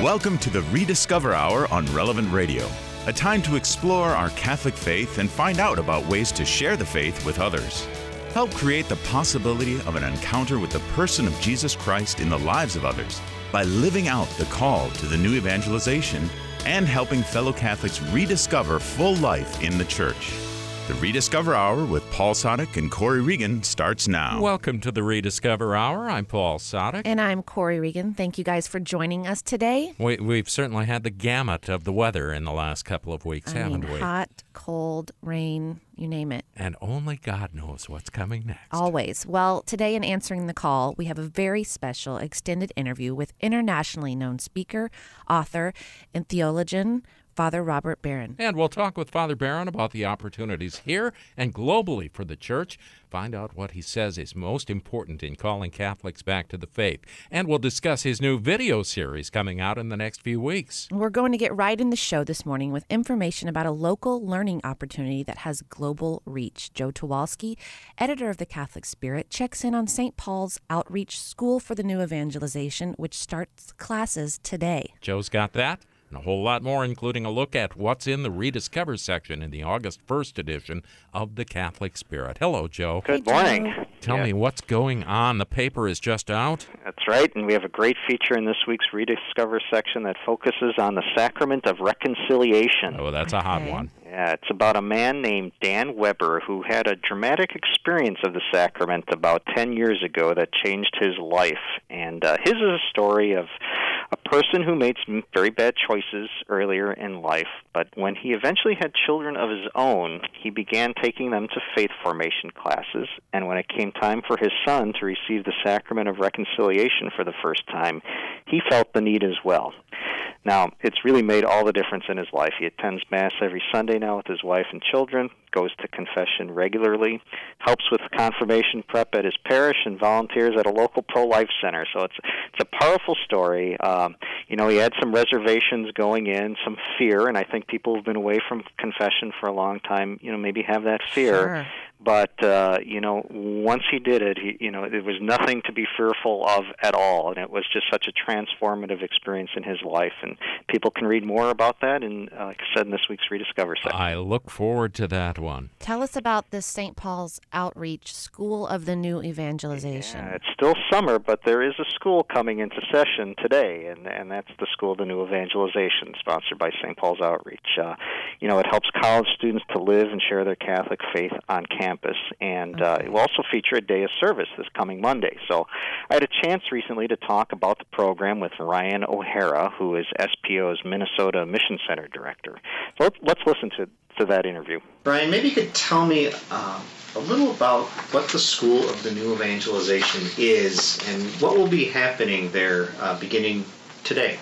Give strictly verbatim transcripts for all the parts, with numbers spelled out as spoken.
Welcome to the Rediscover Hour on Relevant Radio, a time to explore our Catholic faith and find out about ways to share the faith with others. Help create the possibility of an encounter with the person of Jesus Christ in the lives of others by living out the call to the new evangelization and helping fellow Catholics rediscover full life in the Church. The Rediscover Hour with Paul Sadek and Corey Regan starts now. Welcome to the Rediscover Hour. I'm Paul Sadek. And I'm Corey Regan. Thank you guys for joining us today. We, we've certainly had the gamut of the weather in the last couple of weeks, I haven't mean, we? Hot, cold, rain, you name it. And only God knows what's coming next. Always. Well, today in Answering the Call, we have a very special extended interview with internationally known speaker, author, and theologian, Father Robert Barron. And we'll talk with Father Barron about the opportunities here and globally for the Church, find out what he says is most important in calling Catholics back to the faith. And we'll discuss his new video series coming out in the next few weeks. We're going to get right in the show this morning with information about a local learning opportunity that has global reach. Joe Tawalski, editor of the Catholic Spirit, checks in on Saint Paul's Outreach School for the New Evangelization, which starts classes today. Joe's got that and a whole lot more, including a look at what's in the Rediscover section in the August first edition of the Catholic Spirit. Hello, Joe. Good Hey, morning. Joe. Tell Yeah. me what's going on. The paper is just out. That's right, and we have a great feature in this week's Rediscover section that focuses on the sacrament of reconciliation. Oh, that's a hot Okay. one. Yeah, it's about a man named Dan Weber who had a dramatic experience of the sacrament about ten years ago that changed his life. And uh, his is a story of a person who made some very bad choices earlier in life, but when he eventually had children of his own, he began taking them to faith formation classes, and when it came time for his son to receive the sacrament of reconciliation for the first time, he felt the need as well. Now, it's really made all the difference in his life. He attends Mass every Sunday now with his wife and children, goes to confession regularly, helps with confirmation prep at his parish, and volunteers at a local pro-life center. So it's it's a powerful story. Um, you know, he had some reservations going in, some fear, and I think people who've been away from confession for a long time, you know, maybe have that fear. Sure. But, uh, you know, once he did it, he, you know, there was nothing to be fearful of at all, and it was just such a transformative experience in his life. And people can read more about that, in, uh, like I said, in this week's Rediscover section. I look forward to that one. Tell us about this Saint Paul's Outreach School of the New Evangelization. Yeah, it's still summer, but there is a school coming into session today, and, and that's the School of the New Evangelization, sponsored by Saint Paul's Outreach. Uh, you know, it helps college students to live and share their Catholic faith on campus. And uh, it will also feature a day of service this coming Monday. So I had a chance recently to talk about the program with Ryan O'Hara, who is S P O's Minnesota Mission Center Director. So let's, let's listen to, to that interview. Brian, maybe you could tell me uh, a little about what the School of the New Evangelization is and what will be happening there uh, beginning today.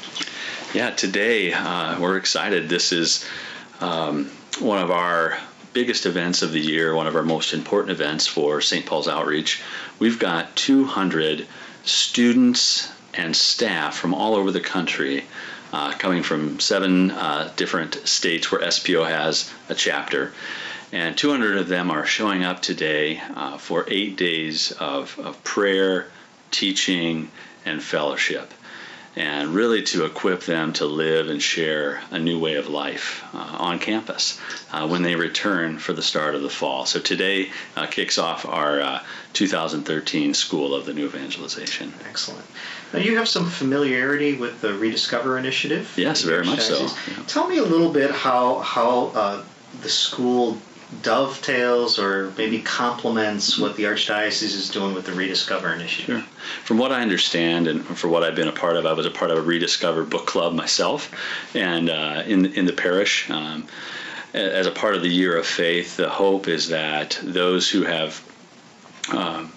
Yeah, today uh, we're excited. This is um, one of our biggest events of the year, one of our most important events for Saint Paul's Outreach. We've got two hundred students and staff from all over the country uh, coming from seven uh, different states where S P O has a chapter. And two hundred of them are showing up today uh, for eight days of, of prayer, teaching, and fellowship, and really to equip them to live and share a new way of life uh, on campus uh, when they return for the start of the fall. So today uh, kicks off our uh, two thousand thirteen School of the New Evangelization. Excellent. Now, you have some familiarity with the Rediscover Initiative. Yes, very much so. Yeah. Tell me a little bit how, how uh, the school dovetails or maybe complements what the Archdiocese is doing with the Rediscover Initiative. Sure. From what I understand and for what I've been a part of, I was a part of a Rediscover book club myself, and uh, in, in the parish. Um, as a part of the Year of Faith, the hope is that those who have um,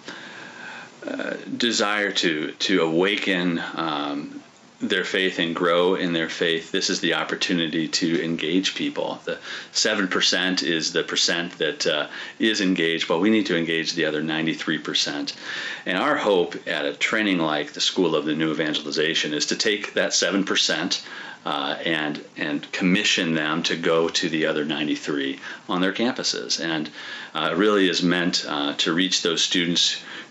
uh, desire to, to awaken um, their faith and grow in their faith, this is the opportunity to engage people. The seven percent is the percent that uh, is engaged, but we need to engage the other ninety-three percent. And our hope at a training like the School of the New Evangelization is to take that seven percent uh, and and commission them to go to the other ninety-three on their campuses. And uh, it really is meant uh, to reach those students who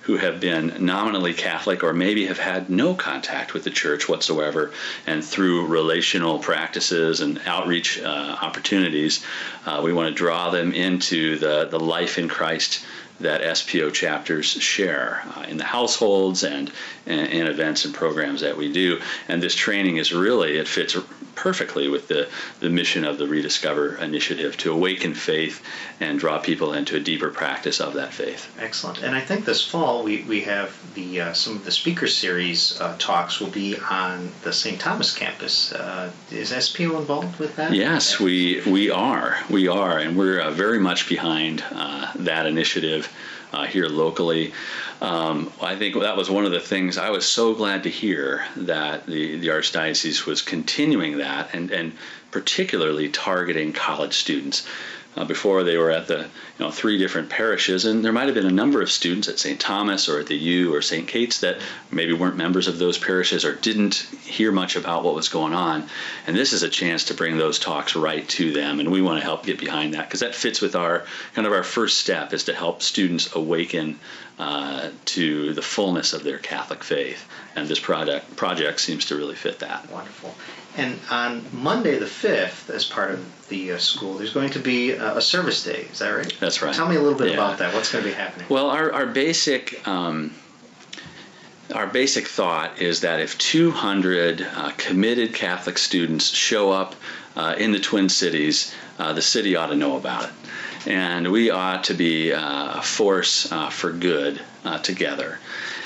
who have been nominally Catholic or maybe have had no contact with the church whatsoever, and through relational practices and outreach uh, opportunities, uh, we want to draw them into the, the life in Christ that S P O chapters share uh, in the households and, and in events and programs that we do. And this training is really, it fits perfectly with the, the mission of the Rediscover Initiative to awaken faith and draw people into a deeper practice of that faith. Excellent. And I think this fall we, we have the uh, some of the speaker series uh, talks will be on the Saint Thomas campus. Uh, is S P O involved with that? Yes, we we are. We are, and we're uh, very much behind uh, that initiative uh, here locally. Um, I think that was one of the things I was so glad to hear, that the, the Archdiocese was continuing that and, and particularly targeting college students. Uh, before they were at the you know three different parishes, and there might have been a number of students at Saint Thomas or at the U or Saint Kate's that maybe weren't members of those parishes or didn't hear much about what was going on. And this is a chance to bring those talks right to them, and we want to help get behind that, because that fits with our kind of our first step, is to help students awaken uh, to the fullness of their Catholic faith. And this project project seems to really fit that. Wonderful. And on Monday the fifth, as part of the uh, school, there's going to be a, a service day. Is that right? That's right. Tell me a little bit yeah. about that. What's going to be happening? Well, our, our basic um, our basic thought is that if two hundred uh, committed Catholic students show up uh, in the Twin Cities, uh, the city ought to know about it. And we ought to be uh, a force uh, for good uh, together.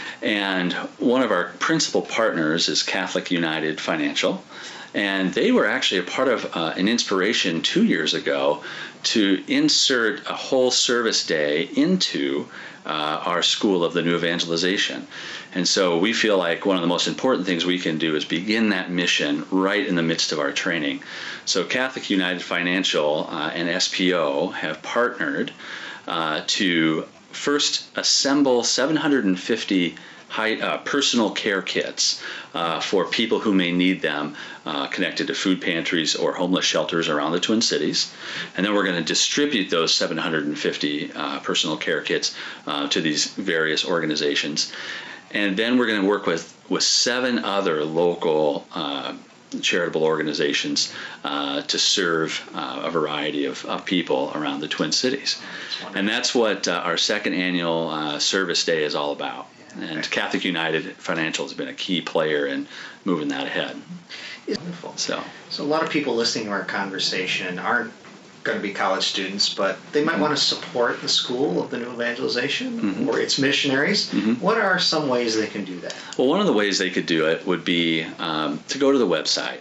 And one of our principal partners is Catholic United Financial, and they were actually a part of uh, an inspiration two years ago to insert a whole service day into uh, our School of the New Evangelization. And so we feel like one of the most important things we can do is begin that mission right in the midst of our training. So Catholic United Financial uh, and S P O have partnered uh, to first assemble seven hundred fifty High, uh, personal care kits uh, for people who may need them, uh, connected to food pantries or homeless shelters around the Twin Cities. And then we're going to distribute those seven hundred fifty uh, personal care kits uh, to these various organizations. And then we're going to work with, with seven other local uh, charitable organizations uh, to serve uh, a variety of, of people around the Twin Cities. And that's what uh, our second annual uh, service day is all about. And Catholic United Financial has been a key player in moving that ahead. Wonderful. So, so a lot of people listening to our conversation aren't going to be college students, but they might mm-hmm. want to support the School of the New Evangelization mm-hmm. or its missionaries. Mm-hmm. What are some ways they can do that? Well, one of the ways they could do it would be um, to go to the website.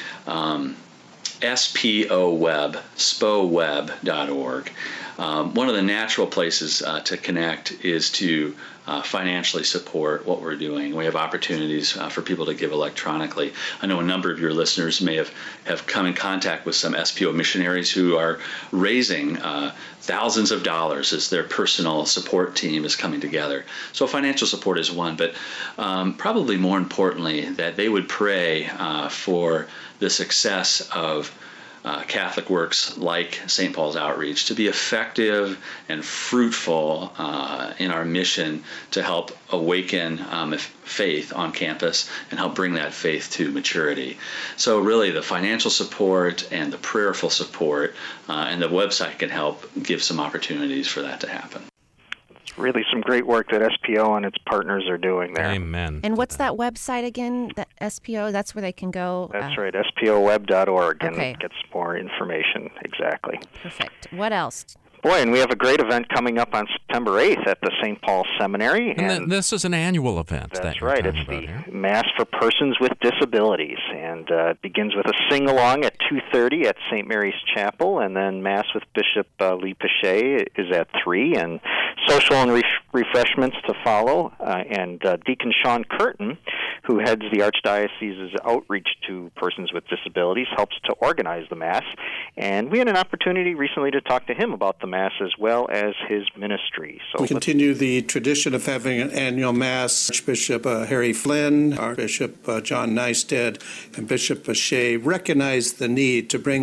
Um, S P O web, S P O web dot org. Um, one of the natural places uh, to connect is to uh, financially support what we're doing. We have opportunities uh, for people to give electronically. I know a number of your listeners may have, have come in contact with some S P O missionaries who are raising uh, thousands of dollars as their personal support team is coming together. So financial support is one, but um, probably more importantly, that they would pray uh, for the success of Uh, Catholic works like Saint Paul's Outreach to be effective and fruitful uh, in our mission to help awaken um, faith on campus and help bring that faith to maturity. So really the financial support and the prayerful support uh, and the website can help give some opportunities for that to happen. Really some great work that S P O and its partners are doing there. Amen. And what's that website again, that S P O? That's where they can go? That's uh, right, S P O web dot org, okay. and gets more information. Exactly. Perfect. What else? Boy, and we have a great event coming up on September eighth at the Saint Paul Seminary. And, and th- this is an annual event. That's that right. It's the here. Mass for Persons with Disabilities, and uh, it begins with a sing-along at two thirty at Saint Mary's Chapel, and then Mass with Bishop uh, Lee Pache is at three, and social and re- refreshments to follow. Uh, and uh, Deacon Sean Curtin, who heads the Archdiocese's outreach to persons with disabilities, helps to organize the Mass. And we had an opportunity recently to talk to him about the Mass as well as his ministry. So we continue the tradition of having an annual Mass. Archbishop uh, Harry Flynn, Archbishop uh, John Neisted, and Bishop Pache recognized the need to bring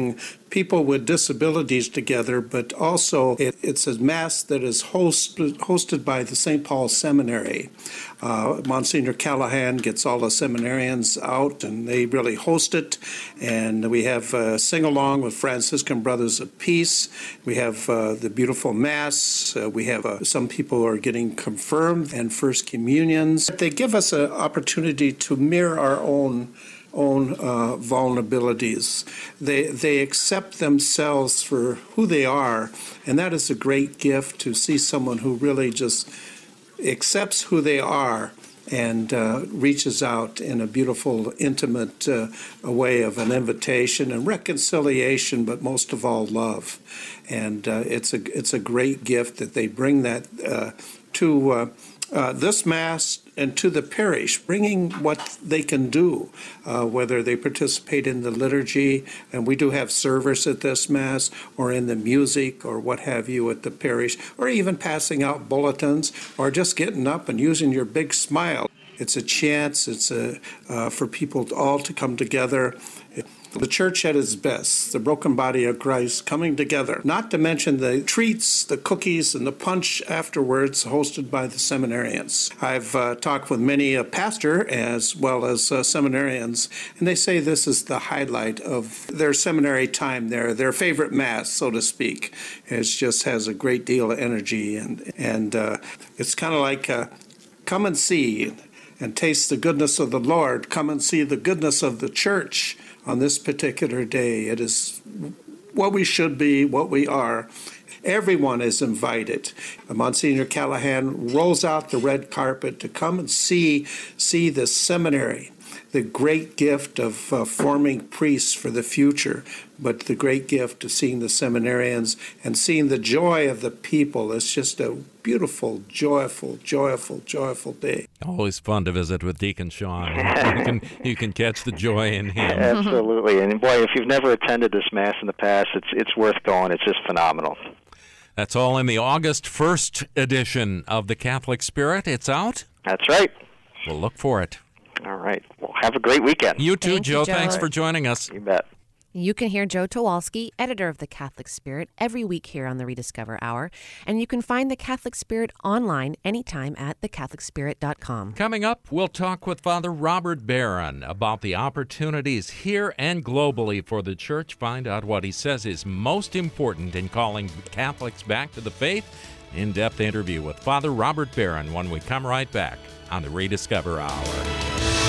people with disabilities together, but also it, it's a Mass that is host, hosted by the Saint Paul Seminary. Uh, Monsignor Callahan gets all the seminarians out, and they really host it. And we have uh, sing-along with Franciscan Brothers of Peace. We have uh, the beautiful Mass. Uh, we have uh, some people are getting confirmed and First Communions. They give us an opportunity to mirror our own own uh, vulnerabilities. They they accept themselves for who they are, and that is a great gift to see someone who really just accepts who they are and uh, reaches out in a beautiful, intimate uh, way of an invitation and reconciliation, but most of all, love. And uh, it's a it's a great gift that they bring that uh, to uh, uh, this Mass and to the parish, bringing what they can do, uh, whether they participate in the liturgy, and we do have service at this Mass, or in the music, or what have you at the parish, or even passing out bulletins, or just getting up and using your big smile. It's a chance, it's a, uh, for people to, all to come together. The church at its best, the broken body of Christ coming together, not to mention the treats, the cookies, and the punch afterwards hosted by the seminarians. I've uh, talked with many a pastor as well as uh, seminarians, and they say this is the highlight of their seminary time there, their favorite Mass, so to speak. It just has a great deal of energy, and, and uh, it's kind of like uh, come and see and taste the goodness of the Lord, come and see the goodness of the church. On this particular day, it is what we should be, what we are. Everyone is invited. Monsignor Callahan rolls out the red carpet to come and see, see the seminary, the great gift of uh, forming priests for the future, but the great gift of seeing the seminarians and seeing the joy of the people. It's just a beautiful, joyful, joyful, joyful day. Always fun to visit with Deacon Sean. you can you can catch the joy in him. Absolutely. And boy, if you've never attended this Mass in the past, it's it's worth going. It's just phenomenal. That's all in the August first edition of The Catholic Spirit. It's out? That's right. We'll look for it. All right. Well, have a great weekend. You too, Thank Joe. you, Joe. Thanks for joining us. You bet. You can hear Joe Towalski, editor of The Catholic Spirit, every week here on the Rediscover Hour. And you can find The Catholic Spirit online anytime at the catholic spirit dot com. Coming up, we'll talk with Father Robert Barron about the opportunities here and globally for the Church. Find out what he says is most important in calling Catholics back to the faith. In-depth interview with Father Robert Barron when we come right back on the Rediscover Hour.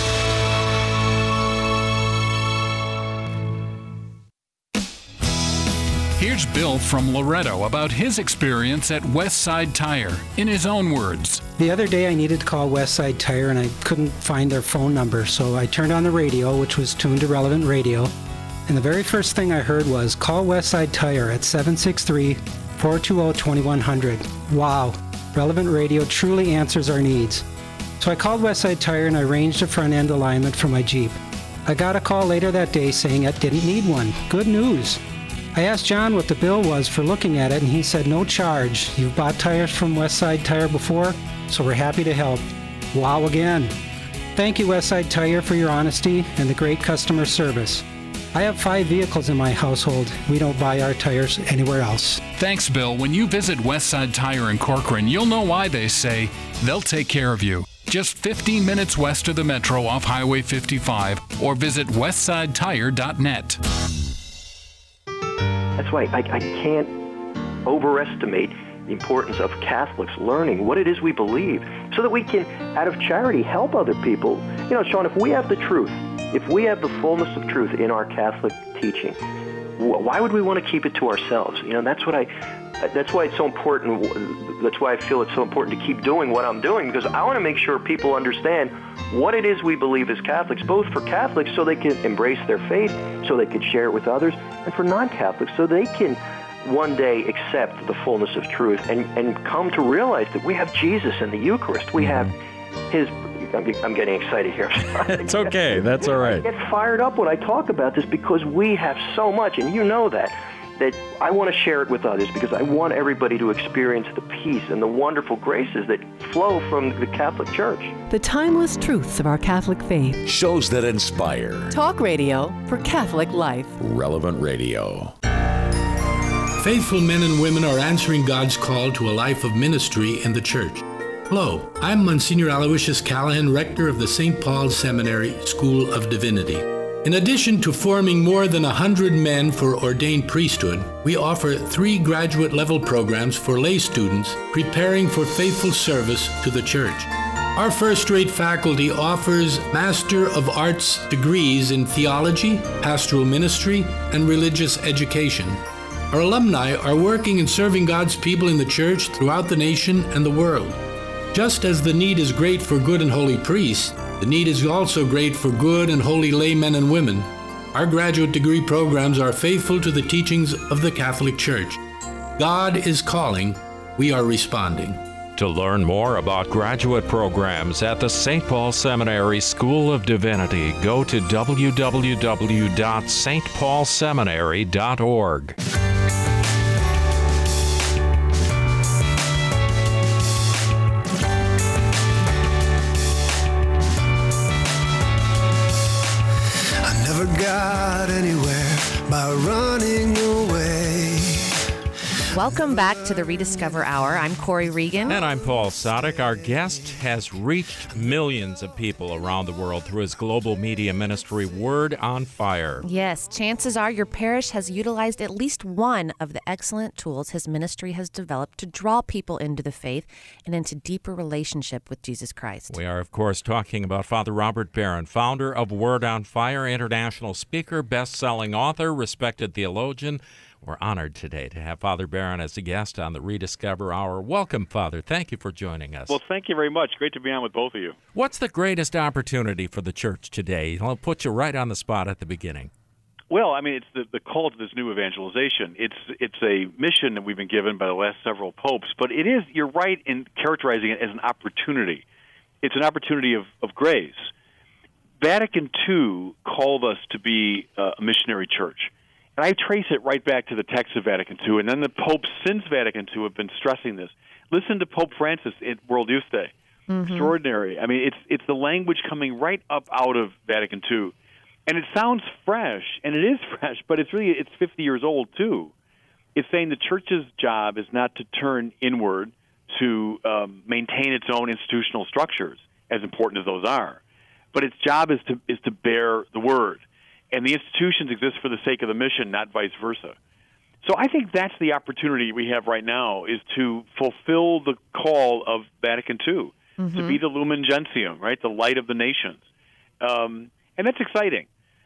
Here's Bill from Loretto about his experience at Westside Tire, in his own words. The other day I needed to call Westside Tire and I couldn't find their phone number, so I turned on the radio, which was tuned to Relevant Radio, and the very first thing I heard was, call Westside Tire at seven six three, four two zero, two one zero zero. Wow, Relevant Radio truly answers our needs. So I called Westside Tire and I arranged a front-end alignment for my Jeep. I got a call later that day saying it didn't need one. Good news. I asked John what the bill was for looking at it, and he said no charge. You've bought tires from Westside Tire before, so we're happy to help. Wow again. Thank you, Westside Tire, for your honesty and the great customer service. I have five vehicles in my household. We don't buy our tires anywhere else. Thanks, Bill. When you visit Westside Tire in Corcoran, you'll know why they say they'll take care of you. Just fifteen minutes west of the Metro off Highway fifty-five, or visit westside tire dot net. That's why I, I can't overestimate the importance of Catholics learning what it is we believe so that we can, out of charity, help other people. You know, Sean, if we have the truth, if we have the fullness of truth in our Catholic teaching, why would we want to keep it to ourselves? You know, that's what I, that's why it's so important. That's why I feel it's so important to keep doing what I'm doing, because I want to make sure people understand what it is we believe as Catholics, both for Catholics so they can embrace their faith, so they can share it with others, and for non-Catholics so they can one day accept the fullness of truth and, and come to realize that we have Jesus in the Eucharist. We have his... I'm getting excited here. It's okay. That's all right. I get fired up when I talk about this because we have so much, and you know that, that I want to share it with others because I want everybody to experience the peace and the wonderful graces that flow from the Catholic Church. The timeless truths of our Catholic faith. Shows that inspire. Talk radio for Catholic life. Relevant Radio. Faithful men and women are answering God's call to a life of ministry in the church. Hello, I'm Monsignor Aloysius Callahan, rector of the Saint Paul Seminary School of Divinity. In addition to forming more than one hundred men for ordained priesthood, we offer three graduate-level programs for lay students preparing for faithful service to the church. Our first-rate faculty offers Master of Arts degrees in theology, pastoral ministry, and religious education. Our alumni are working and serving God's people in the church throughout the nation and the world. Just as the need is great for good and holy priests, the need is also great for good and holy laymen and women. Our graduate degree programs are faithful to the teachings of the Catholic Church. God is calling, we are responding. To learn more about graduate programs at the Saint Paul Seminary School of Divinity, go to w w w dot s t paul seminary dot org. Got anywhere by running away. Welcome back to the Rediscover Hour. I'm Corey Regan. And I'm Paul Sadek. Our guest has reached millions of people around the world through his global media ministry, Word on Fire. Yes, chances are your parish has utilized at least one of the excellent tools his ministry has developed to draw people into the faith and into deeper relationship with Jesus Christ. We are, of course, talking about Father Robert Barron, founder of Word on Fire, international speaker, best-selling author, respected theologian. We're honored today to have Father Barron as a guest on the Rediscover Hour. Welcome, Father. Thank you for joining us. Well, thank you very much. Great to be on with both of you. What's the greatest opportunity for the church today? I'll put you right on the spot at the beginning. Well, I mean, it's the, the call to this new evangelization. It's it's a mission that we've been given by the last several popes, but it is, you're right in characterizing it as an opportunity. It's an opportunity of, of grace. Vatican Two called us to be a missionary church. And I trace it right back to the text of Vatican Two, and then the popes since Vatican Two have been stressing this. Listen to Pope Francis at World Youth Day. Mm-hmm. Extraordinary. I mean, it's it's the language coming right up out of Vatican Two. And it sounds fresh, and it is fresh, but it's really, it's fifty years old, too. It's saying the church's job is not to turn inward to um, maintain its own institutional structures, as important as those are, but its job is to is to bear the word. And the institutions exist for the sake of the mission, not vice versa. So I think that's the opportunity we have right now, is to fulfill the call of Vatican Two, mm-hmm. to be the Lumen Gentium, right, the light of the nations. Um, and that's exciting.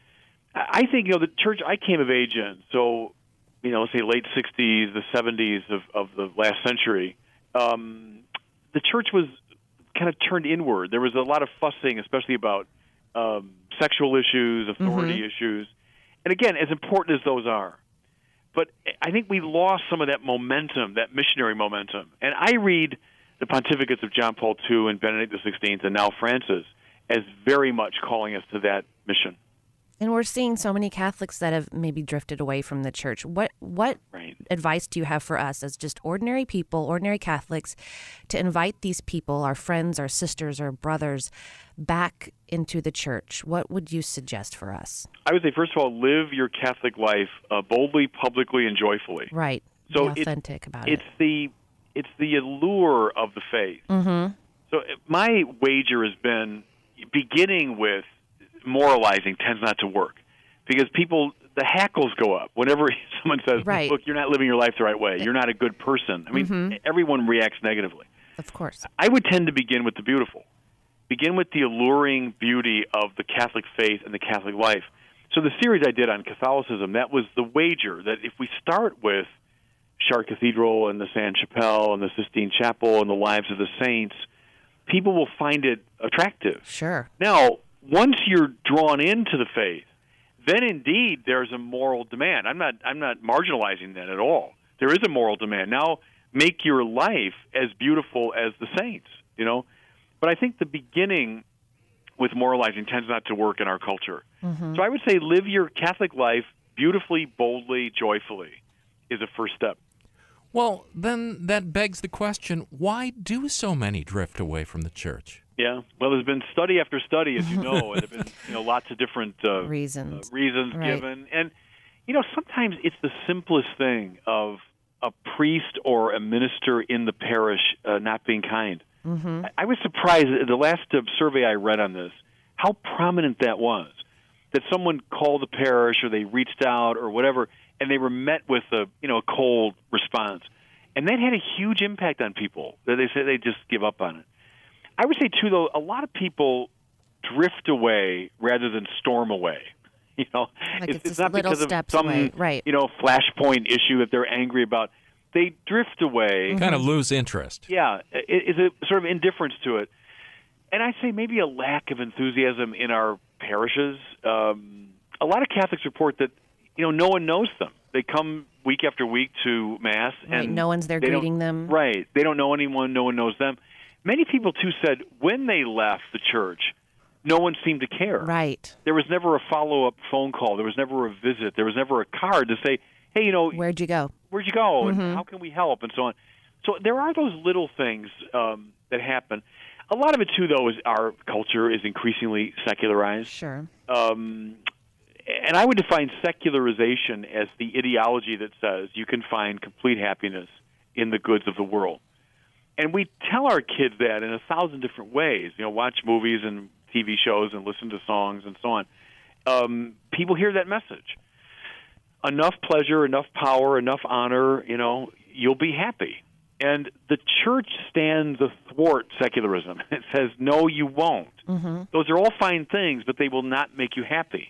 I think, you know, the church I came of age in, so, you know, let's say late sixties, the seventies of, of the last century, um, the church was kind of turned inward. There was a lot of fussing, especially about um, sexual issues, authority mm-hmm. issues. And again, as important as those are, but I think we lost some of that momentum, that missionary momentum. And I read the pontificates of John Paul the Second and Benedict the sixteenth and now Francis as very much calling us to that mission. And we're seeing so many Catholics that have maybe drifted away from the church. What what right. advice do you have for us as just ordinary people, ordinary Catholics, to invite these people, our friends, our sisters, our brothers, back into the church? What would you suggest for us? I would say, first of all, live your Catholic life uh, boldly, publicly, and joyfully. Right. So Be authentic it, about it's it. The, it's the allure of the faith. Mm-hmm. So my wager has been, beginning with moralizing tends not to work, because people, the hackles go up whenever someone says, right. look, you're not living your life the right way. You're not a good person. I mean, mm-hmm. everyone reacts negatively. Of course. I would tend to begin with the beautiful. Begin with the alluring beauty of the Catholic faith and the Catholic life. So the series I did on Catholicism, that was the wager, that if we start with Chartres Cathedral and the Sainte-Chapelle and the Sistine Chapel and the lives of the saints, people will find it attractive. Sure. Now, once you're drawn into the faith, then indeed there's a moral demand. I'm not I'm not marginalizing that at all. There is a moral demand. Now make your life as beautiful as the saints, you know. But I think the beginning with moralizing tends not to work in our culture. Mm-hmm. So I would say live your Catholic life beautifully, boldly, joyfully is a first step. Well, then that begs the question, why do so many drift away from the church? Yeah, well, there's been study after study, as you know, and there have been, you know, lots of different uh, reasons uh, reasons right. given. And, you know, sometimes it's the simplest thing of a priest or a minister in the parish uh, not being kind. Mm-hmm. I, I was surprised at the last uh, survey I read on this, how prominent that was, that someone called the parish or they reached out or whatever, and they were met with a, you know, a cold response. And that had a huge impact on people. That they said they just give up on it. I would say, too, though, a lot of people drift away rather than storm away. You know, like it's, it's, it's not little because steps of some, away. Right. you know, flashpoint issue that they're angry about. They drift away. Mm-hmm. Kind of lose interest. Yeah, it, it's a sort of indifference to it. And I say maybe a lack of enthusiasm in our parishes. Um, a lot of Catholics report that, you know, no one knows them. They come week after week to Mass. Right, and no one's there they don't- greeting them. Right. They don't know anyone. No one knows them. Many people, too, said when they left the church, no one seemed to care. Right. There was never a follow-up phone call. There was never a visit. There was never a card to say, hey, you know, Where'd you go? where'd you go? Mhm. And how can we help? And so on. So there are those little things um, that happen. A lot of it, too, though, is our culture is increasingly secularized. Sure. Um, and I would define secularization as the ideology that says you can find complete happiness in the goods of the world. And we tell our kids that in a thousand different ways. You know, watch movies and T V shows and listen to songs and so on. Um, people hear that message. Enough pleasure, enough power, enough honor, you know, you'll be happy. And the church stands athwart secularism. It says, no, you won't. Mm-hmm. Those are all fine things, but they will not make you happy.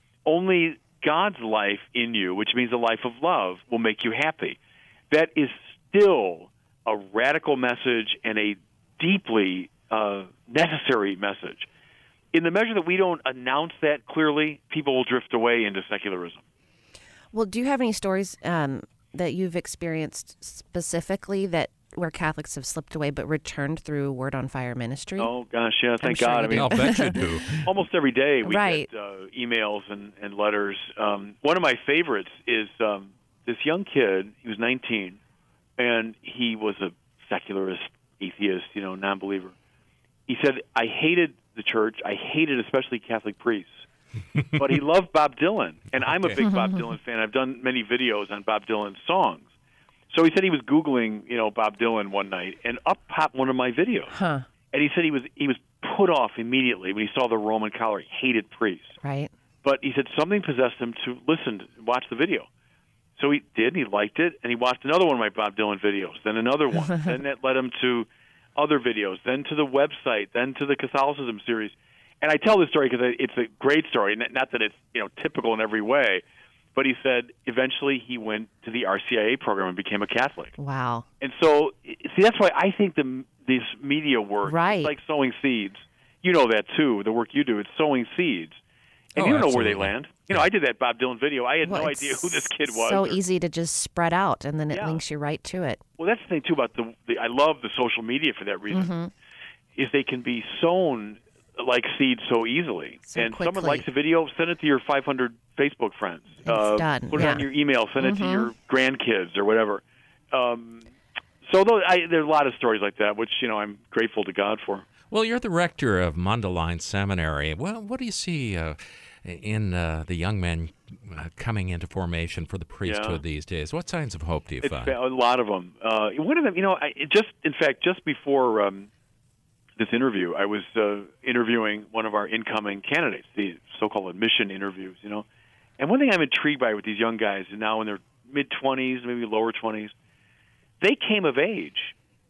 Only God's life in you, which means a life of love, will make you happy. That is still a radical message and a deeply uh, necessary message. In the measure that we don't announce that clearly, people will drift away into secularism. Well, do you have any stories um, that you've experienced specifically that where Catholics have slipped away but returned through Word on Fire ministry? Oh, gosh, yeah, thank sure God. you I mean, do. I'll bet you do. almost every day we Right. get uh, emails and, and letters. Um, one of my favorites is um, this young kid. He was nineteen, and he was a secularist, atheist, you know, non-believer. He said, I hated the church. I hated especially Catholic priests. But he loved Bob Dylan, and I'm a big Bob Dylan fan. I've done many videos on Bob Dylan's songs. So he said he was Googling, you know, Bob Dylan one night, and up popped one of my videos. Huh. And he said he was he was put off immediately when he saw the Roman collar. He hated priests. Right. But he said something possessed him to listen, to watch the video. So he did, and he liked it, and he watched another one of my Bob Dylan videos, then another one. Then that led him to other videos, then to the website, then to the Catholicism series. And I tell this story because it's a great story, not that it's, you know, typical in every way, but he said eventually he went to the R C I A program and became a Catholic. Wow. And so, see, that's why I think the this media work Right. is like sowing seeds. You know that, too, the work you do. It's sowing seeds. And Oh, you don't know where they absolutely. land. You know, I did that Bob Dylan video. I had Well, no it's idea who this kid was. So or- easy to just spread out, and then it Yeah. links you right to it. Well, that's the thing, too, about the, the I love the social media for that reason, Mm-hmm. is they can be sown like seeds so easily. So and someone quickly. likes a video, send it to your five hundred Facebook friends. It's uh, done, Put it yeah. on your email, send it Mhm. to your grandkids or whatever. Um, so those, I, there's a lot of stories like that, which, you know, I'm grateful to God for. Well, you're the rector of Mundelein Seminary. Well, what do you see uh, in uh, the young men uh, coming into formation for the priesthood Yeah. these days? What signs of hope do you It's find? a lot of them. Uh, one of them, you know, I it just in fact, just before um, this interview, I was uh, interviewing one of our incoming candidates, the so-called admission interviews. You know, and one thing I'm intrigued by with these young guys, now in their mid twenties, maybe lower twenties, they came of age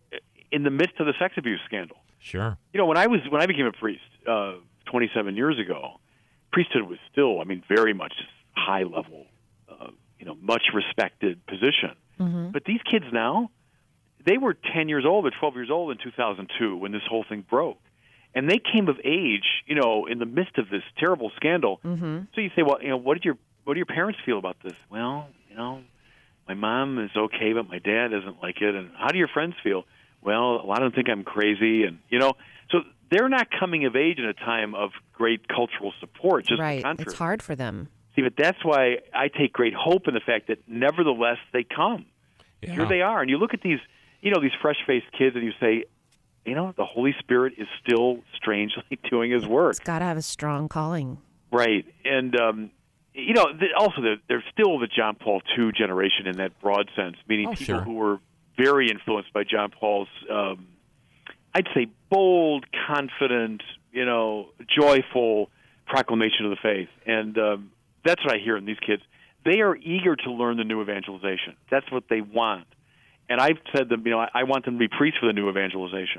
in the midst of the sex abuse scandal. Sure. You know, when I was when I became a priest uh, twenty-seven years ago, priesthood was still, I mean, very much high level, uh, you know, much respected position. Mm-hmm. But these kids now, they were ten years old or twelve years old in two thousand two when this whole thing broke, and they came of age, you know, in the midst of this terrible scandal. Mm-hmm. So you say, well, you know, what did your what do your parents feel about this? Well, you know, my mom is okay, but my dad doesn't like it. And how do your friends feel? Well, a lot of them think I'm crazy, and you know, so they're not coming of age in a time of great cultural support. Just right. the contrary. It's hard for them. See, but that's why I take great hope in the fact that nevertheless they come. Yeah. Here they are, and you look at these, you know, these fresh-faced kids, and you say, you know, the Holy Spirit is still strangely doing His work. It's got to have a strong calling. Right, and um, you know, the, also the, there's still the John Paul the Second generation in that broad sense, meaning Oh, people sure. who were very influenced by John Paul's, um, I'd say, bold, confident, you know, joyful proclamation of the faith. And um, that's what I hear in these kids. They are eager to learn the new evangelization. That's what they want. And I've said them, you know, I, I want them to be priests for the new evangelization.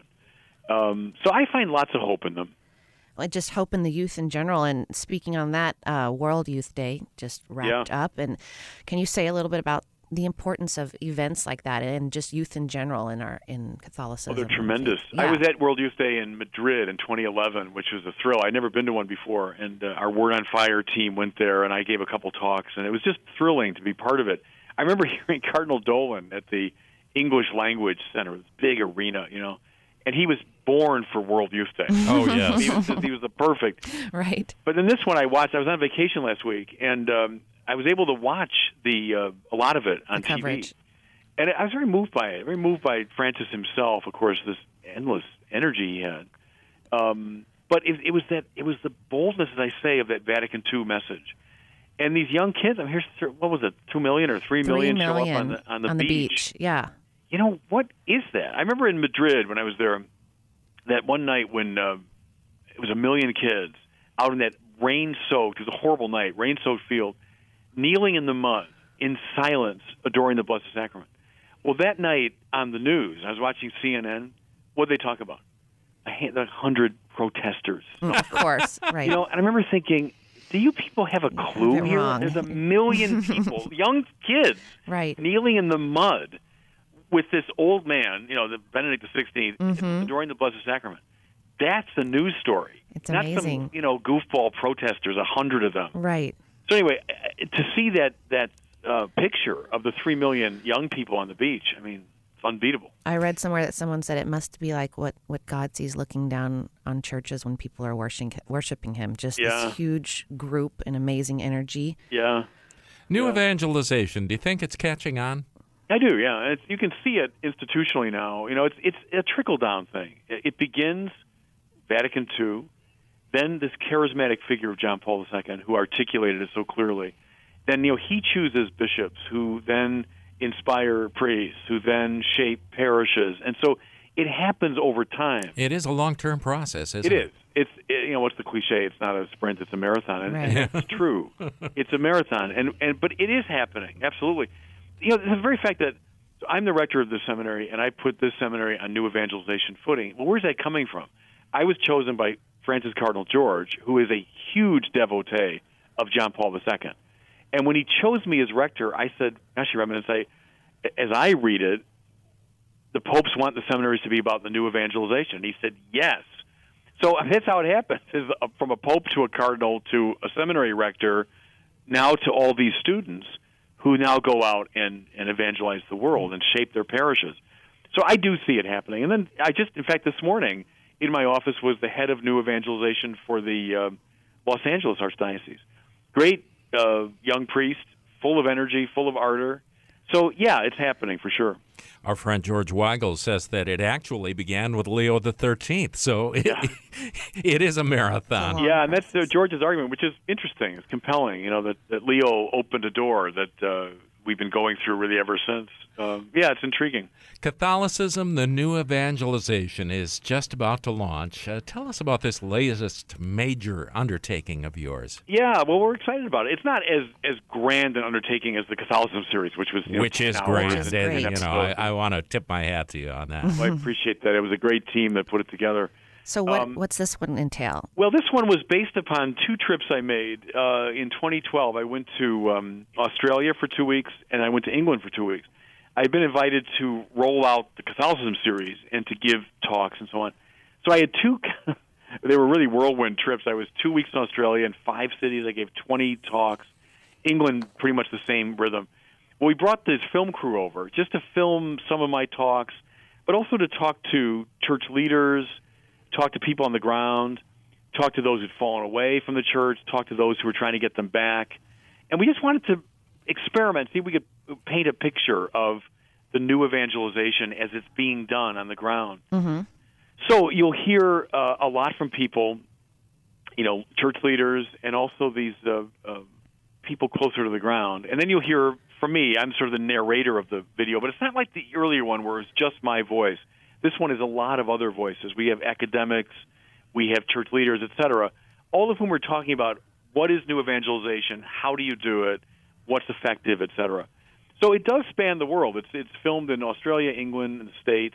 Um, so I find lots of hope in them. I just hope in the youth in general. And speaking on that, uh, World Youth Day just wrapped Yeah. up. And can you say a little bit about the importance of events like that and just youth in general in our in Catholicism? Oh, they're tremendous. Yeah. I was at World Youth Day in Madrid in twenty eleven, which was a thrill. I'd never been to one before, and uh, our Word on Fire team went there, and I gave a couple talks, and it was just thrilling to be part of it. I remember hearing Cardinal Dolan at the English Language Center, this big arena, you know, and he was born for World Youth Day. Oh, yes. he, was, he was the perfect. Right. But then this one I watched, I was on vacation last week, and um, I was able to watch the uh, a lot of it on The T V. coverage. And I was very moved by it, very moved by Francis himself, of course, this endless energy he had. Um, but it, it was that it was the boldness, as I say, of that Vatican two message. And these young kids, I'm here, what was it, two million or three million, Three million show up on the, on the on beach. the beach. Yeah. You know, what is that? I remember in Madrid when I was there, that one night when uh, it was a million kids out in that rain-soaked, it was a horrible night, rain-soaked field, kneeling in the mud in silence, adoring the Blessed Sacrament. Well, that night on the news, I was watching C N N, what did they talk about? A hundred protesters. Of course, right. You know, and I remember thinking, do you people have a clue They're here? wrong. There's a million people, young kids, Right. kneeling in the mud with this old man, you know, the Benedict the sixteenth, Mhm. adoring the Blessed Sacrament. That's the news story. It's Not amazing. some, you know, goofball protesters, a hundred of them. Right. So anyway, uh, to see that that uh, picture of the three million young people on the beach, I mean, it's unbeatable. I read somewhere that someone said it must be like what, what God sees looking down on churches when people are worshiping, worshiping Him. Just Yeah. this huge group and amazing energy. Yeah. New evangelization, do you think it's catching on? I do, yeah. It's, you can see it institutionally now. You know, it's it's a trickle down thing. It, it begins Vatican two, then this charismatic figure of John Paul the Second, who articulated it so clearly. Then, you know, he chooses bishops who then inspire priests, who then shape parishes, and so it happens over time. It is a long-term process, isn't It it? is. It's it, you know, what's the cliche? It's not a sprint; it's a marathon, and, Right. and it's true. It's a marathon, and and but it is happening absolutely. You know, the very fact that I'm the rector of the seminary, and I put this seminary on new evangelization footing. Well, where's that coming from? I was chosen by Francis Cardinal George, who is a huge devotee of John Paul the Second. And when he chose me as rector, I said, "Gosh, Your Eminence, I, as I read it, the popes want the seminaries to be about the new evangelization." He said, "Yes." So that's how it happens: is from a pope to a cardinal to a seminary rector, now to all these students who now go out and, and evangelize the world and shape their parishes. So I do see it happening. And then I just, in fact, this morning in my office was the head of new evangelization for the uh, Los Angeles Archdiocese. Great uh, young priest, full of energy, full of ardor. So, yeah, it's happening for sure. Our friend George Weigel says that it actually began with Leo the thirteenth, so it, Yeah. it is a marathon. Yeah, and that's uh, George's argument, which is interesting. It's compelling, you know, that, that Leo opened a door that uh, we've been going through really ever since. Um, yeah, it's intriguing. Catholicism, the new evangelization, is just about to launch. Uh, tell us about this latest major undertaking of yours. Yeah, well, we're excited about it. It's not as, as grand an undertaking as the Catholicism series, which was you know, Which is ten great. hours And, and you episodes. know, I, I want to tip my hat to you on that. Well, I appreciate that. It was a great team that put it together. So what Um, what's this one entail? Well, this one was based upon two trips I made. Uh, in twenty twelve, I went to um, Australia for two weeks, and I went to England for two weeks. I'd been invited to roll out the Catholicism series and to give talks and so on. So I had two, they were really whirlwind trips. I was two weeks in Australia in five cities. I gave twenty talks. England, pretty much the same rhythm. Well, we brought this film crew over just to film some of my talks, but also to talk to church leaders, talk to people on the ground, talk to those who'd fallen away from the church, talk to those who were trying to get them back. And we just wanted to experiment, see if we could paint a picture of the new evangelization as it's being done on the ground. Mm-hmm. So you'll hear uh, a lot from people, you know, church leaders and also these uh, uh, people closer to the ground. And then you'll hear from me. I'm sort of the narrator of the video, but it's not like the earlier one where it's just my voice. This one is a lot of other voices. We have academics, we have church leaders, et cetera, all of whom are talking about what is new evangelization, how do you do it, what's effective, et cetera. So it does span the world. It's it's filmed in Australia, England, and the States.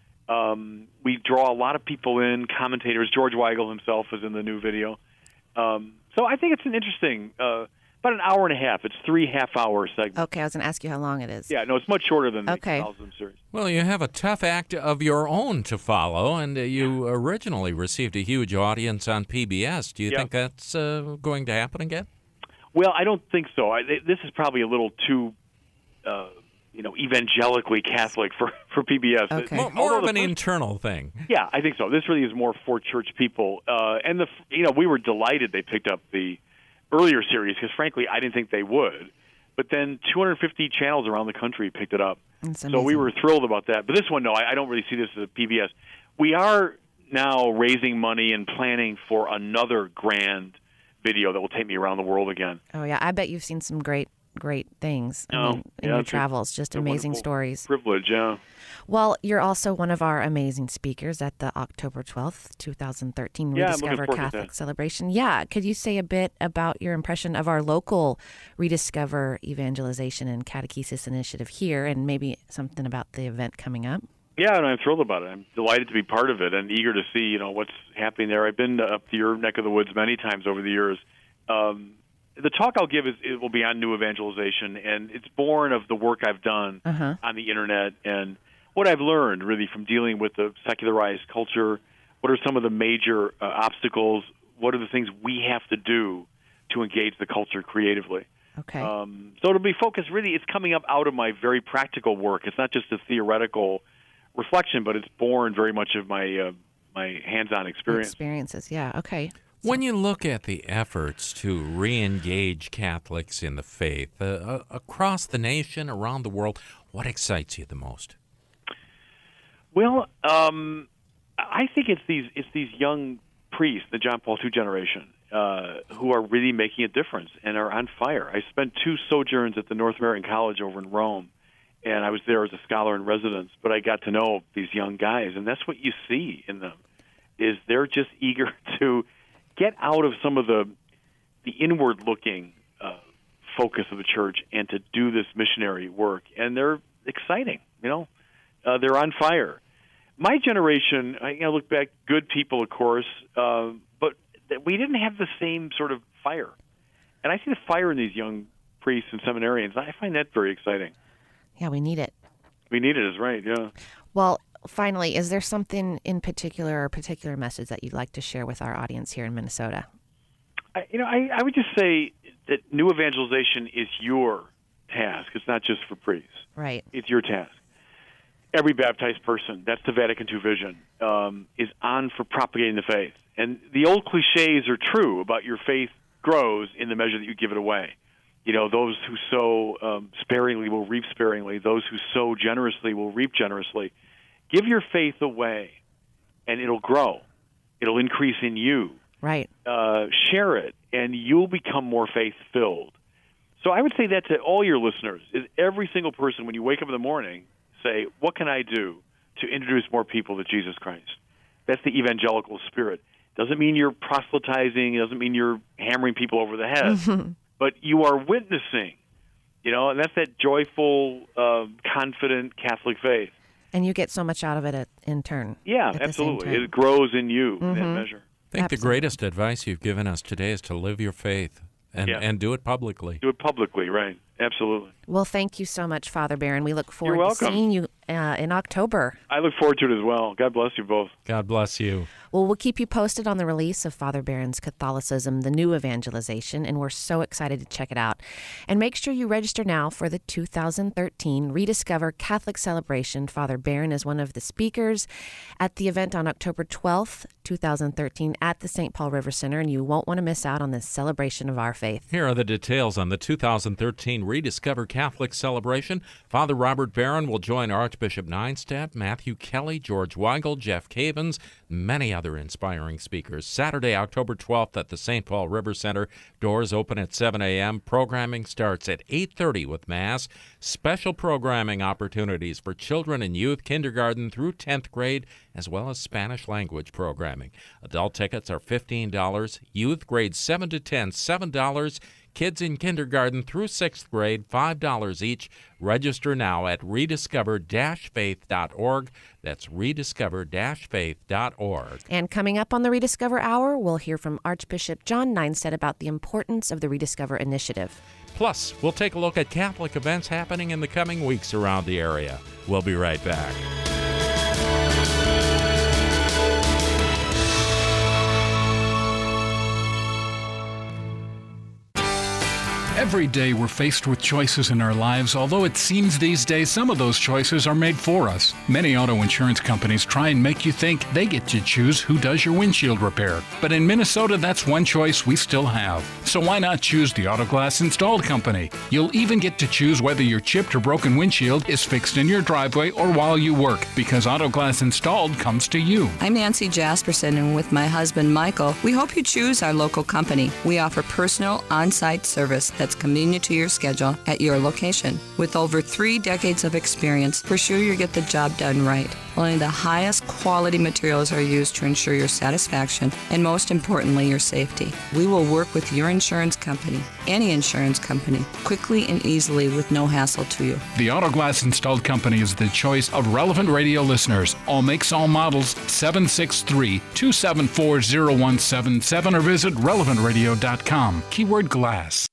Um, we draw a lot of people in, commentators. George Weigel himself is in the new video. Um, so I think it's an interesting, uh, about an hour and a half. It's three half-hour segments. Okay, I was going to ask you how long it is. Yeah, no, it's much shorter than okay. the Catholicism series. Well, you have a tough act of your own to follow, and uh, you originally received a huge audience on P B S. Do you yeah. think that's uh, going to happen again? Well, I don't think so. I, this is probably a little too... Uh, you know, evangelically Catholic for, for P B S. Okay. More, more of an first, internal thing. Yeah, I think so. This really is more for church people. Uh, and, the you know, we were delighted they picked up the earlier series because, frankly, I didn't think they would. But then two hundred fifty channels around the country picked it up. So we were thrilled about that. But this one, no, I, I don't really see this as a P B S. We are now raising money and planning for another grand video that will take me around the world again. Oh, yeah. I bet you've seen some great great things I oh, mean, in yeah, your travels, just amazing stories. Privilege, yeah. Well, you're also one of our amazing speakers at the October twelfth, twenty thirteen yeah, Rediscover Catholic Celebration. Yeah, could you say a bit about your impression of our local Rediscover Evangelization and Catechesis initiative here, and maybe something about the event coming up? Yeah, and I'm thrilled about it. I'm delighted to be part of it and eager to see, you know, what's happening there. I've been up to your neck of the woods many times over the years. Um, The talk I'll give is it will be on new evangelization, and it's born of the work I've done uh-huh. on the internet and what I've learned really from dealing with the secularized culture. What are some of the major uh, obstacles? What are the things we have to do to engage the culture creatively? Okay. Um, so it'll be focused really. It's coming up out of my very practical work. It's not just a theoretical reflection, but it's born very much of my uh, my hands-on experience. Experiences, yeah. Okay. When you look at the efforts to re-engage Catholics in the faith uh, across the nation, around the world, what excites you the most? Well, um, I think it's these it's these young priests, the John Paul the Second generation, uh, who are really making a difference and are on fire. I spent two sojourns at the North American College over in Rome, and I was there as a scholar in residence, but I got to know these young guys, and that's what you see in them, is they're just eager to get out of some of the the inward-looking uh, focus of the church and to do this missionary work. And they're exciting, you know. Uh, they're on fire. My generation, I you know, look back, good people, of course, uh, but we didn't have the same sort of fire. And I see the fire in these young priests and seminarians. I find that very exciting. Yeah, we need it. We need it, is right, yeah. Well, finally, is there something in particular or a particular message that you'd like to share with our audience here in Minnesota? I, you know, I, I would just say that new evangelization is your task. It's not just for priests. Right. It's your task. Every baptized person, that's the Vatican two vision, um, is on for propagating the faith. And the old cliches are true about your faith grows in the measure that you give it away. You know, those who sow um, sparingly will reap sparingly. Those who sow generously will reap generously. Give your faith away, and it'll grow. It'll increase in you. Right. Uh, share it, and you'll become more faith-filled. So I would say that to all your listeners, is every single person, when you wake up in the morning, say, what can I do to introduce more people to Jesus Christ? That's the evangelical spirit. Doesn't mean you're proselytizing. It doesn't mean you're hammering people over the head. But you are witnessing, you know, and that's that joyful, uh, confident Catholic faith. And you get so much out of it at, in turn. Yeah, absolutely. It grows in you mm-hmm. in that measure. I think Absolutely. the greatest advice you've given us today is to live your faith and, yeah. and do it publicly. Do it publicly, right. Absolutely. Well, thank you so much, Father Barron. We look forward You're to welcome. seeing you uh, in October. I look forward to it as well. God bless you both. God bless you. Well, we'll keep you posted on the release of Father Barron's Catholicism, the New Evangelization, and we're so excited to check it out. And make sure you register now for the two thousand thirteen Rediscover Catholic Celebration. Father Barron is one of the speakers at the event on October twelfth, twenty thirteen at the Saint Paul River Center, and you won't want to miss out on this celebration of our faith. Here are the details on the two thousand thirteen Rediscover Catholic celebration. Father Robert Barron will join Archbishop Nienstedt, Matthew Kelly, George Weigel, Jeff Cavins, many other inspiring speakers. Saturday, October twelfth at the Saint Paul River Center. Doors open at seven a.m. Programming starts at eight thirty with Mass. Special programming opportunities for children and youth, kindergarten through tenth grade, as well as Spanish language programming. Adult tickets are fifteen dollars. Youth grades seven to ten, seven dollars. Kids in kindergarten through sixth grade, five dollars each. Register now at rediscover dash faith dot org. That's rediscover dash faith dot org. And coming up on the Rediscover Hour, we'll hear from Archbishop John Nienstedt about the importance of the Rediscover Initiative. Plus, we'll take a look at Catholic events happening in the coming weeks around the area. We'll be right back. Every day we're faced with choices in our lives, although it seems these days some of those choices are made for us. Many auto insurance companies try and make you think they get to choose who does your windshield repair. But in Minnesota, that's one choice we still have. So why not choose the Autoglass Installed Company? You'll even get to choose whether your chipped or broken windshield is fixed in your driveway or while you work, because Autoglass Installed comes to you. I'm Nancy Jasperson, and with my husband Michael, we hope you choose our local company. We offer personal on-site service that's convenient to your schedule at your location. With over three decades of experience, we're sure you get the job done right. Only the highest quality materials are used to ensure your satisfaction and, most importantly, your safety. We will work with your insurance company, any insurance company, quickly and easily with no hassle to you. The Autoglass Installed Company is the choice of Relevant Radio listeners. All makes, all models, seven six three, two seven four, zero one seven seven or visit relevant radio dot com. Keyword glass.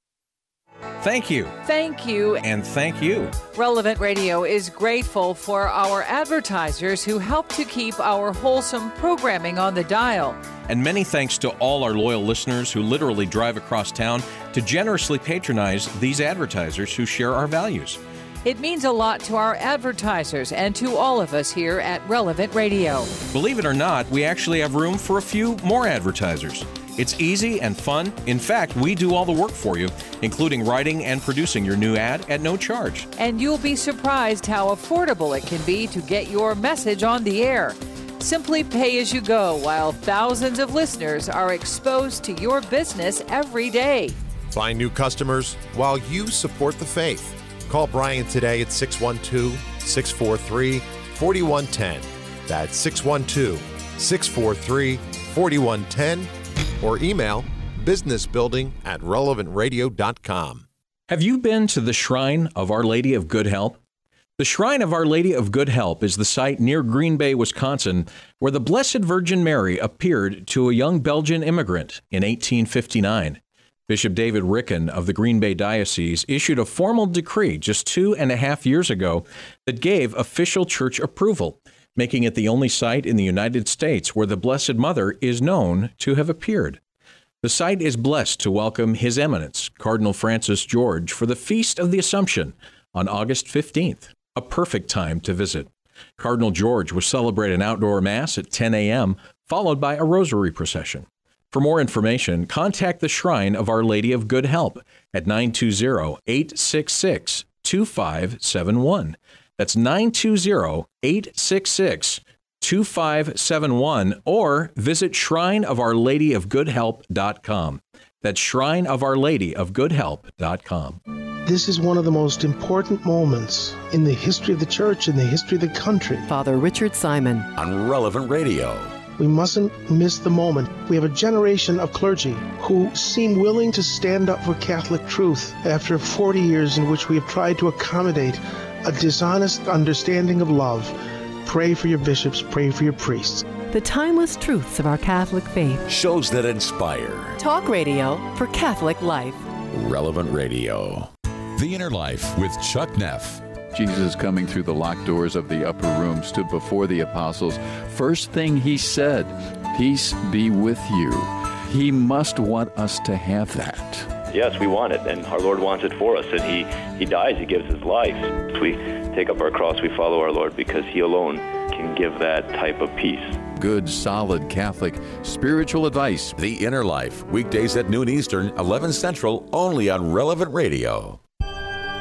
Thank you. Thank you. And thank you. Relevant Radio is grateful for our advertisers who help to keep our wholesome programming on the dial. And many thanks to all our loyal listeners who literally drive across town to generously patronize these advertisers who share our values. It means a lot to our advertisers and to all of us here at Relevant Radio. Believe it or not, we actually have room for a few more advertisers. It's easy and fun. In fact, we do all the work for you, including writing and producing your new ad at no charge. And you'll be surprised how affordable it can be to get your message on the air. Simply pay as you go while thousands of listeners are exposed to your business every day. Find new customers while you support the faith. Call Brian today at six one two, six four three, four one one zero. That's six one two, six four three, four one one zero. Or email businessbuilding at relevant radio dot com. Have you been to the Shrine of Our Lady of Good Help? The Shrine of Our Lady of Good Help is the site near Green Bay, Wisconsin, where the Blessed Virgin Mary appeared to a young Belgian immigrant in eighteen fifty-nine. Bishop David Ricken of the Green Bay Diocese issued a formal decree just two and a half years ago that gave official church approval, making it the only site in the United States where the Blessed Mother is known to have appeared. The site is blessed to welcome His Eminence, Cardinal Francis George, for the Feast of the Assumption on August fifteenth, a perfect time to visit. Cardinal George will celebrate an outdoor Mass at ten a.m., followed by a rosary procession. For more information, contact the Shrine of Our Lady of Good Help at nine two zero, eight six six, two five seven one. That's nine two zero, eight six six, two five seven one, or visit shrine of our lady of good help dot com. That's shrine of our lady of good help dot com. This is one of the most important moments in the history of the church, in the history of the country. Father Richard Simon on Relevant Radio. We mustn't miss the moment. We have a generation of clergy who seem willing to stand up for Catholic truth after forty years in which we have tried to accommodate a dishonest understanding of love. Pray for your bishops, pray for your priests. The timeless truths of our Catholic faith. Shows that inspire. Talk radio for Catholic life. Relevant Radio. The Inner Life with Chuck Neff. Jesus, coming through the locked doors of the upper room, stood before the apostles. First thing he said, "Peace be with you." He must want us to have that. Yes, we want it, and our Lord wants it for us. And he, he dies, he gives his life. We take up our cross, we follow our Lord, because he alone can give that type of peace. Good, solid Catholic spiritual advice. The Inner Life, weekdays at noon Eastern, eleven Central, only on Relevant Radio.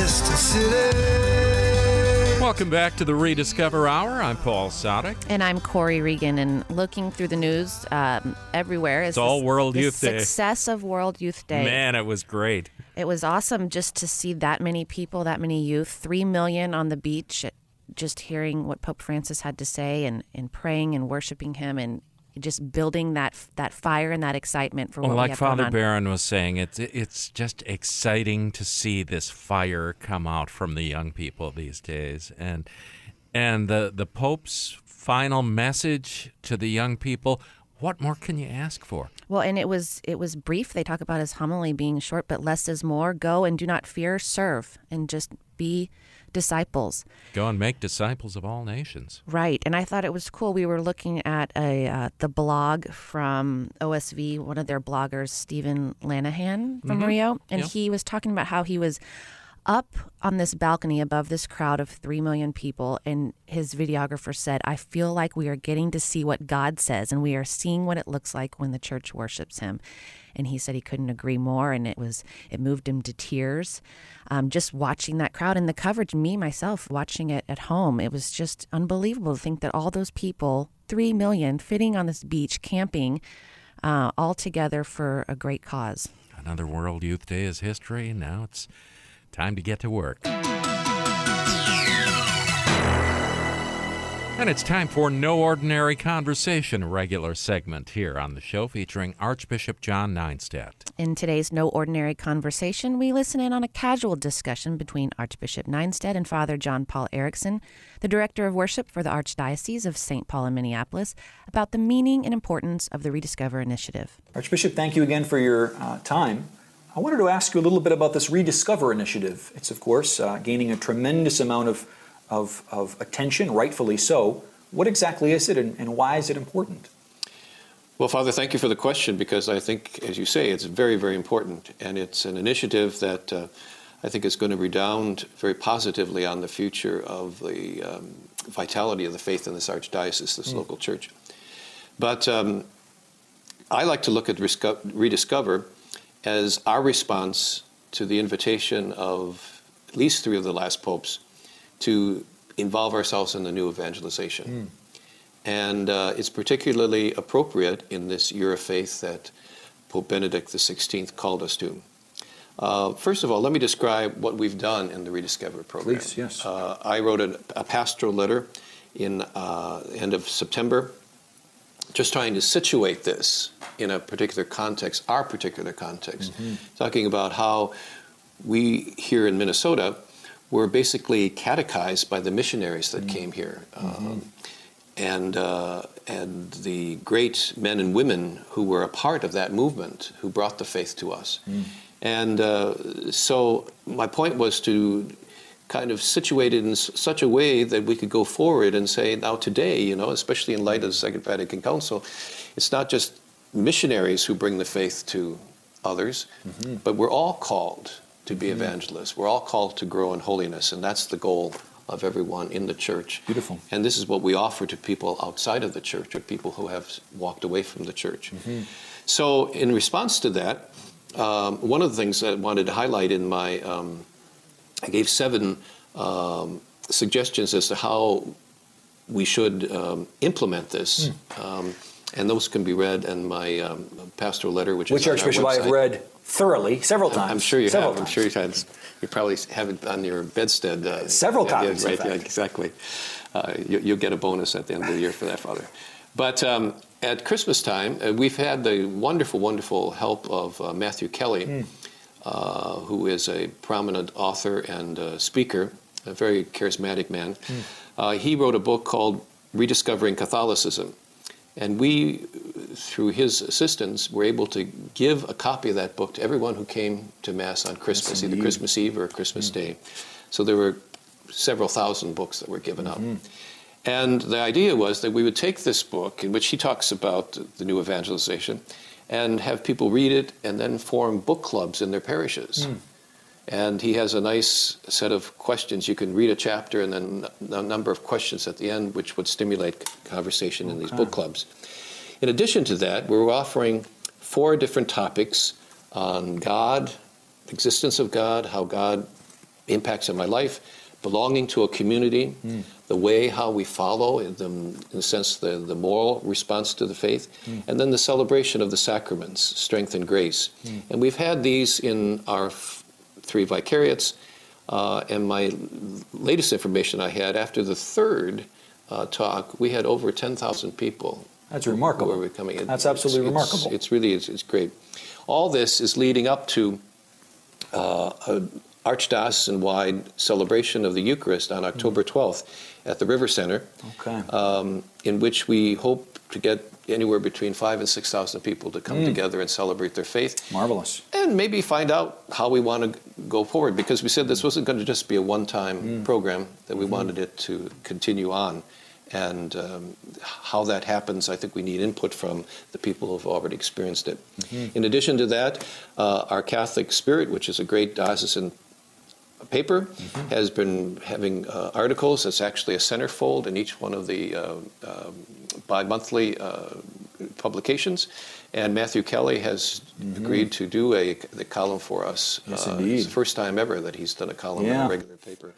Manchester City. Welcome back to the Rediscover Hour. I'm Paul Sadek. And I'm Corey Regan. And looking through the news um, everywhere is it's all this, World the Youth Day. Success of World Youth Day. Man, it was great. It was awesome just to see that many people, that many youth, three million on the beach, just hearing what Pope Francis had to say and, and praying and worshiping him and just building that that fire and that excitement for what well, we like have Father going on. Barron was saying, it's it's just exciting to see this fire come out from the young people these days, and and the the Pope's final message to the young people. What more can you ask for? Well, and it was it was brief. They talk about his homily being short, but less is more. Go and do not fear, serve, and just be disciples. Go and make disciples of all nations. Right, and I thought it was cool. We were looking at a uh, the blog from O S V, one of their bloggers, Stephen Lanahan from Mm-hmm. Rio, and Yep. he was talking about how he was up on this balcony above this crowd of three million people, and his videographer said, I feel like we are getting to see what God says, and we are seeing what it looks like when the church worships him. And he said he couldn't agree more, and it was it moved him to tears. Um, just watching that crowd and the coverage, me, myself, watching it at home, it was just unbelievable to think that all those people, three million, fitting on this beach, camping, uh, all together for a great cause. Another World Youth Day is history, and now it's time to get to work. And it's time for No Ordinary Conversation, a regular segment here on the show featuring Archbishop John Nienstedt. In today's No Ordinary Conversation, we listen in on a casual discussion between Archbishop Nienstedt and Father John Paul Erickson, the Director of Worship for the Archdiocese of Saint Paul and Minneapolis, about the meaning and importance of the Rediscover Initiative. Archbishop, thank you again for your uh, time. I wanted to ask you a little bit about this Rediscover Initiative. It's, of course, uh, gaining a tremendous amount of Of, of attention, rightfully so. What exactly is it, and, and why is it important? Well, Father, thank you for the question, because I think, as you say, it's very, very important. And it's an initiative that uh, I think is going to redound very positively on the future of the um, vitality of the faith in this archdiocese, this mm. local church. But um, I like to look at Rediscover as our response to the invitation of at least three of the last popes to involve ourselves in the new evangelization. Mm. And uh, it's particularly appropriate in this year of faith that Pope Benedict the sixteenth called us to. Uh, first of all, let me describe what we've done in the Rediscover program. Please, yes. Uh, I wrote a, a pastoral letter in uh, end of September, just trying to situate this in a particular context, our particular context, mm-hmm. talking about how we here in Minnesota were basically catechized by the missionaries that mm-hmm. came here, um, mm-hmm. and uh, and the great men and women who were a part of that movement, who brought the faith to us. Mm. And uh, so my point was to kind of situate it in s- such a way that we could go forward and say, now today, you know, especially in light of the Second Vatican Council, it's not just missionaries who bring the faith to others, mm-hmm. but we're all called to be evangelists. We're all called to grow in holiness, and that's the goal of everyone in the church. Beautiful. And this is what we offer to people outside of the church, or people who have walked away from the church. Mm-hmm. So in response to that, um, one of the things I wanted to highlight in my, um, I gave seven um, suggestions as to how we should um, implement this. Mm. Um, and those can be read in my um, pastoral letter, which, which is on Archbishop our website. I have read thoroughly, several times. I'm sure you several have. Times. I'm sure you have. You probably have it on your bedstead. Uh, several yeah, times, yeah, right, in fact. yeah, exactly. Uh, you, you'll get a bonus at the end of the year for that, Father. But um, at Christmas time, uh, we've had the wonderful, wonderful help of uh, Matthew Kelly, mm. uh, who is a prominent author and uh, speaker, a very charismatic man. Mm. Uh, he wrote a book called Rediscovering Catholicism. And we, through his assistance, were able to give a copy of that book to everyone who came to Mass on Christmas, either Christmas Eve or Christmas mm. Day. So there were several thousand books that were given mm-hmm. out. And the idea was that we would take this book, in which he talks about the new evangelization, and have people read it and then form book clubs in their parishes. Mm. And he has a nice set of questions. You can read a chapter and then a number of questions at the end, which would stimulate conversation okay. in these book clubs. In addition to that, we're offering four different topics on God, existence of God, how God impacts in my life, belonging to a community, mm. the way how we follow, in the, in the sense the, the moral response to the faith, mm. and then the celebration of the sacraments, strength and grace. Mm. And we've had these in our f- three vicariates, uh, and my latest information I had, after the third uh, talk, we had over ten thousand people. That's remarkable. Who were coming in. That's absolutely it's, remarkable. It's, it's really, it's, it's great. All this is leading up to uh, a archdiocesan-wide celebration of the Eucharist on October twelfth at the River Center, okay. um, in which we hope to get anywhere between five and six thousand people to come Mm. together and celebrate their faith. Marvelous. And maybe find out how we want to go forward, because we said this wasn't going to just be a one-time Mm. program, that we Mhm. wanted it to continue on. And um, how that happens, I think we need input from the people who have already experienced it. Mhm. In addition to that, uh, our Catholic Spirit, which is a great diocesan paper, mm-hmm. has been having uh, articles. It's actually a centerfold in each one of the uh, uh, bi-monthly uh, publications. And Matthew Kelly has mm-hmm. agreed to do a the column for us. Yes, uh, indeed. It's the first time ever that he's done a column Yeah. in a regular paper.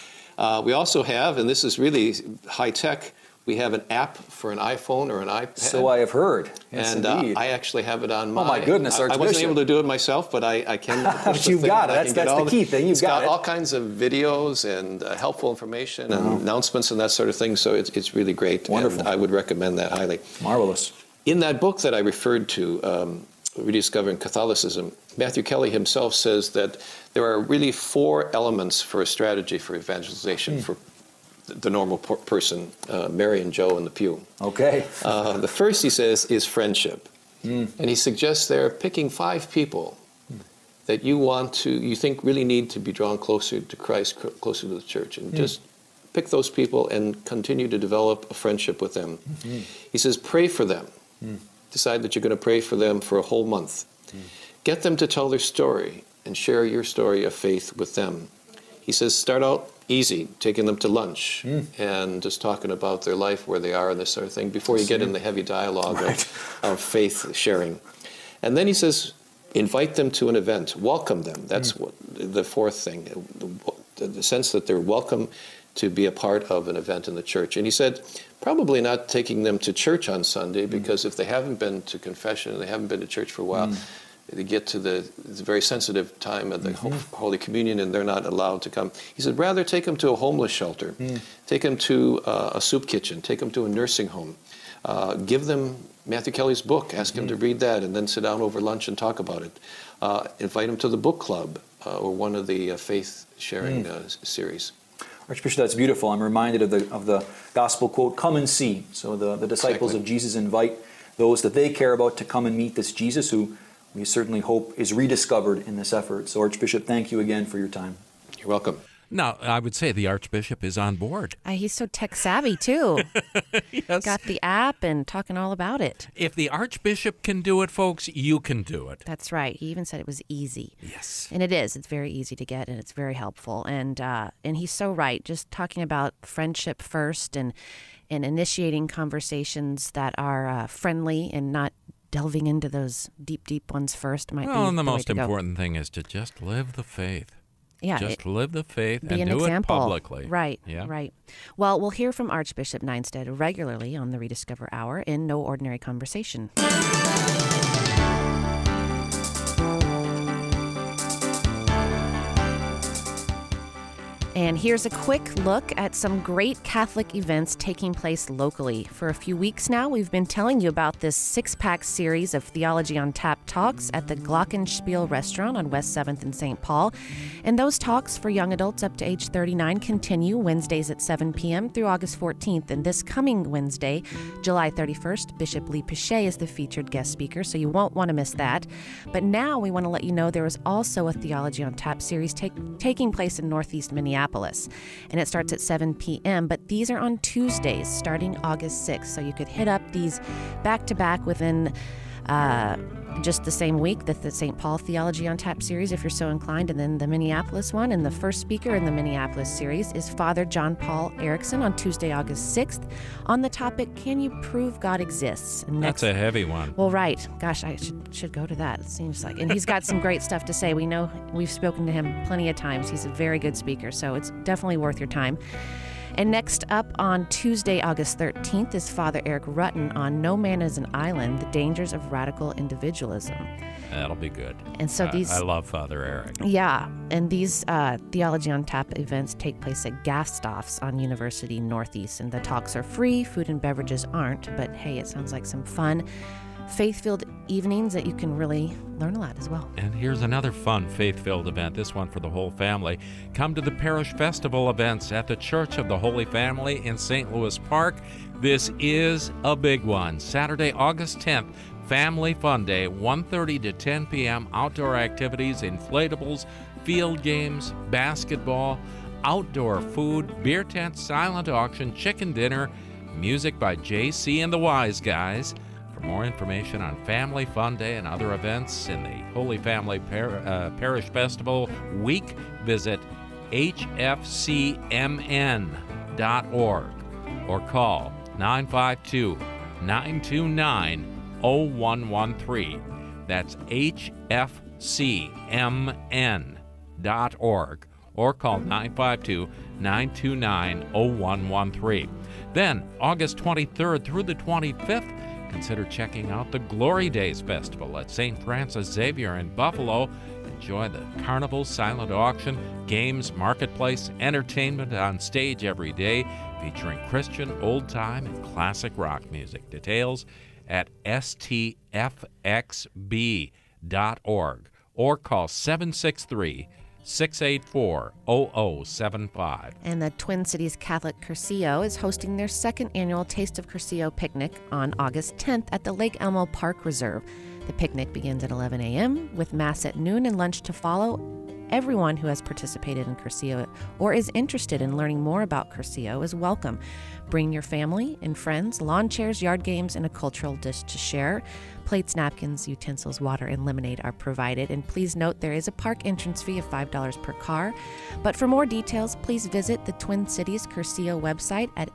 Uh, we also have, and this is really high-tech, we have an app for an iPhone or an iPad. So I have heard. Yes, and uh, indeed. I actually have it on my... Oh, my goodness, I, I wasn't Archbishop. able to do it myself, but I, I can... But you've got it. That's, that's the key thing. You've it's got, got it. all kinds of videos and uh, helpful information and Wow. announcements and that sort of thing, so it's, it's really great. Wonderful. And I would recommend that highly. Marvelous. In that book that I referred to, um, Rediscovering Catholicism, Matthew Kelly himself says that there are really four elements for a strategy for evangelization mm. for the normal per- person, uh, Mary and Joe in the pew. Okay. uh, the first, he says, is friendship. Mm. And he suggests there picking five people mm. that you want to, you think really need to be drawn closer to Christ, cr- closer to the church, and mm. just pick those people and continue to develop a friendship with them. Mm-hmm. He says, pray for them. Mm. Decide that you're going to pray for them for a whole month. Mm. Get them to tell their story and share your story of faith with them. He says, start out easy, taking them to lunch mm. and just talking about their life, where they are, and this sort of thing, before you get in the heavy dialogue right. of, of faith sharing. And then he says, invite them to an event, welcome them. That's mm. what the fourth thing, the, the sense that they're welcome to be a part of an event in the church. And he said, probably not taking them to church on Sunday, because mm. if they haven't been to confession and they haven't been to church for a while, mm. they get to the, the very sensitive time of the mm-hmm. Holy Communion and they're not allowed to come. He said, rather take them to a homeless shelter, mm. take them to uh, a soup kitchen, take them to a nursing home, uh, give them Matthew Kelly's book, ask mm-hmm. them to read that, and then sit down over lunch and talk about it. Uh, invite them to the book club uh, or one of the uh, faith-sharing mm. uh, series. Archbishop, that's beautiful. I'm reminded of the of the gospel quote, come and see. So the, the disciples Exactly. of Jesus invite those that they care about to come and meet this Jesus, who we certainly hope is rediscovered in this effort. So Archbishop, thank you again for your time. You're welcome. Now, I would say the Archbishop is on board. Uh, he's so tech savvy, too. Yes. Got the app and talking all about it. If the Archbishop can do it, folks, you can do it. That's right. He even said it was easy. Yes. And it is. It's very easy to get, and it's very helpful. And uh, and he's so right. Just talking about friendship first and, and initiating conversations that are uh, friendly and not delving into those deep, deep ones first might well, be and the, the most way to important thing is to just live the faith. Yeah, just it, live the faith be and an do example. it publicly. Right, yeah. right. Well, we'll hear from Archbishop Nienstedt regularly on the Rediscover Hour in No Ordinary Conversation. And here's a quick look at some great Catholic events taking place locally. For a few weeks now, we've been telling you about this six-pack series of Theology on Tap talks at the Glockenspiel restaurant on West seventh and Saint Paul. And those talks for young adults up to age thirty-nine continue Wednesdays at seven p.m. through August fourteenth. And this coming Wednesday, July thirty-first, Bishop Lee Pichet is the featured guest speaker, so you won't want to miss that. But now we want to let you know there is also a Theology on Tap series take, taking place in Northeast Minneapolis. And it starts at seven p.m., but these are on Tuesdays starting August sixth, so you could hit up these back-to-back within Uh, just the same week that the Saint Paul Theology on Tap series, if you're so inclined, and then the Minneapolis one. And the first speaker in the Minneapolis series is Father John Paul Erickson on Tuesday, August sixth, on the topic, Can You Prove God Exists? And next, That's a heavy one. Well, right. Gosh, I should, should go to that, it seems like. And he's got some great stuff to say. We know, we've spoken to him plenty of times. He's a very good speaker, so it's definitely worth your time. And next up on Tuesday, August thirteenth, is Father Eric Rutten on No Man is an Island, the Dangers of Radical Individualism. That'll be good. And so Uh, these... I love Father Eric. Yeah, and these uh, Theology on Tap events take place at Gastoffs on University Northeast, and the talks are free, food and beverages aren't, but hey, it sounds like some fun, faith-filled evenings that you can really learn a lot as well. And here's another fun faith-filled event, this one for the whole family. Come to the Parish Festival events at the Church of the Holy Family in Saint Louis Park. This is a big one. Saturday, August tenth, Family Fun Day, one thirty to ten p.m. Outdoor activities, inflatables, field games, basketball, outdoor food, beer tent, silent auction, chicken dinner, music by J C and the Wise Guys. For more information on Family Fun Day and other events in the Holy Family Par- uh, Parish Festival Week, visit H F C M N dot org or call nine five two, nine two nine, zero one one three. That's H F C M N dot org or call nine five two, nine two nine, zero one one three. Then, August twenty-third through the twenty-fifth, consider checking out the Glory Days Festival at Saint Francis Xavier in Buffalo. Enjoy the carnival, silent auction, games, marketplace, entertainment on stage every day, featuring Christian, old-time, and classic rock music. Details at S T F X B dot org or call seven six three, six eight four, zero zero seven five. And the Twin Cities Catholic Cursillo is hosting their second annual Taste of Cursillo picnic on August tenth at the Lake Elmo Park Reserve. The picnic begins at eleven a.m. with Mass at noon and lunch to follow. Everyone who has participated in Cursillo or is interested in learning more about Cursillo is welcome. Bring your family and friends, lawn chairs, yard games, and a cultural dish to share. Plates, napkins, utensils, water, and lemonade are provided. And please note there is a park entrance fee of five dollars per car. But for more details, please visit the Twin Cities Cursillo website at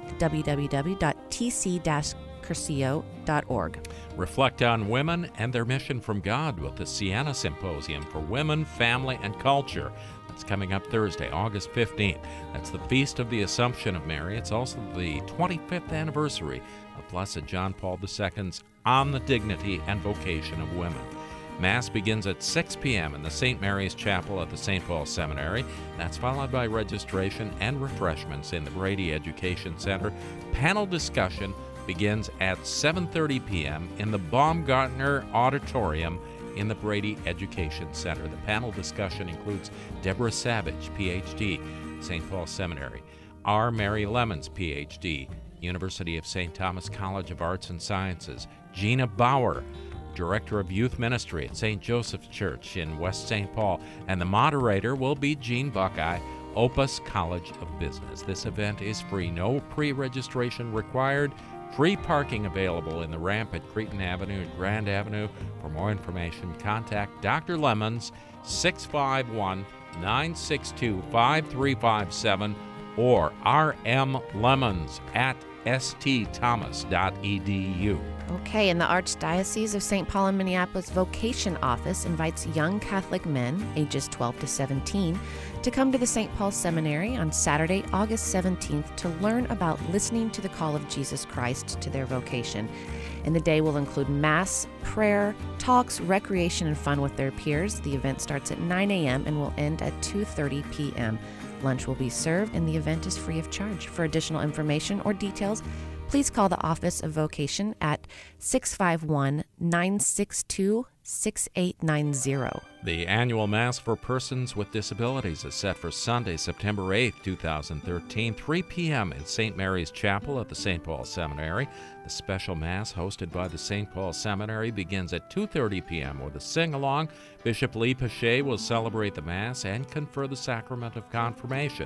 w w w dot t c dash cursillo dot org. Reflect on women and their mission from God with the Siena Symposium for Women, Family, and Culture. That's coming up Thursday, August fifteenth. That's the Feast of the Assumption of Mary. It's also the twenty-fifth anniversary of Blessed John Paul the Second's On the Dignity and Vocation of Women. Mass begins at six p.m. in the Saint Mary's Chapel at the Saint Paul Seminary. That's followed by registration and refreshments in the Brady Education Center. Panel discussion begins at seven thirty p.m. in the Baumgartner Auditorium in the Brady Education Center. The panel discussion includes Deborah Savage, P H D, Saint Paul Seminary, R. Mary Lemons, P H D, University of Saint Thomas College of Arts and Sciences, Gina Bauer, Director of Youth Ministry at Saint Joseph's Church in West Saint Paul, and the moderator will be Jean Buckeye, Opus College of Business. This event is free, no pre-registration required. Free parking available in the ramp at Cretin Avenue and Grand Avenue. For more information, contact Doctor Lemons, six five one, nine six two, five three five seven or r m lemons at s t thomas dot e d u. Okay, and the Archdiocese of Saint Paul and Minneapolis Vocation Office invites young Catholic men, ages twelve to seventeen, to come to the Saint Paul Seminary on Saturday, August seventeenth, to learn about listening to the call of Jesus Christ to their vocation. And the day will include Mass, prayer, talks, recreation, and fun with their peers. The event starts at nine a.m. and will end at two thirty p.m. Lunch will be served, and the event is free of charge. For additional information or details, please call the Office of Vocation at six five one, nine six two, six eight nine zero. The annual Mass for Persons with Disabilities is set for Sunday, September eighth, two thousand thirteen, three p.m. in Saint Mary's Chapel at the Saint Paul Seminary. The special Mass hosted by the Saint Paul Seminary begins at two thirty p.m. with a sing-along. Bishop Lee Pache will celebrate the Mass and confer the sacrament of confirmation.